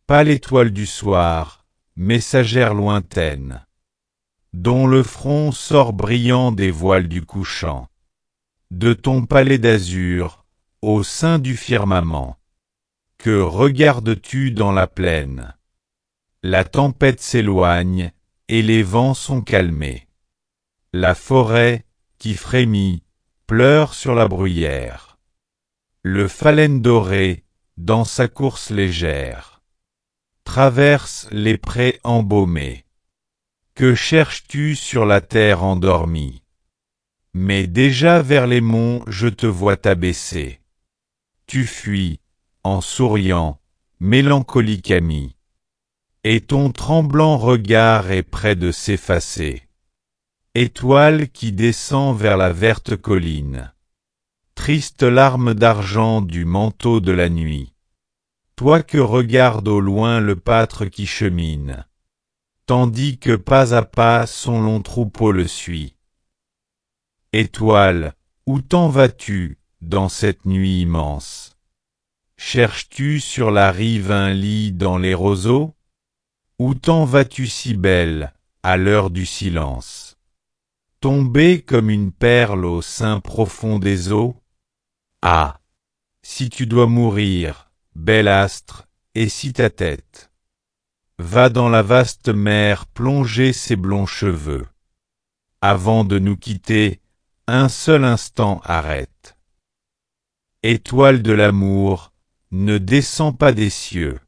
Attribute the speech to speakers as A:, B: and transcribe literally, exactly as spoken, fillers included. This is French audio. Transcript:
A: pas l'étoile du soir, messagère lointaine, dont le front sort brillant des voiles du couchant, de ton palais d'azur, au sein du firmament. Que regardes-tu dans la plaine? La tempête s'éloigne, et les vents sont calmés. La forêt, qui frémit, pleure sur la bruyère. Le phalène doré, dans sa course légère, traverse les prés embaumés. Que cherches-tu sur la terre endormie? Mais déjà vers les monts je te vois t'abaisser. Tu fuis, en souriant, mélancolique ami, et ton tremblant regard est près de s'effacer. Étoile qui descend vers la verte colline, triste larme d'argent du manteau de la nuit, toi que regarde au loin le pâtre qui chemine, tandis que pas à pas son long troupeau le suit. Étoile, où t'en vas-tu dans cette nuit immense? Cherches-tu sur la rive un lit dans les roseaux? Où t'en vas-tu si belle, à l'heure du silence? Tombée comme une perle au sein profond des eaux? Ah! Si tu dois mourir, bel astre, et si ta tête va dans la vaste mer plonger ses blonds cheveux. Avant de nous quitter, un seul instant arrête. Étoile de l'amour, ne descends pas des cieux.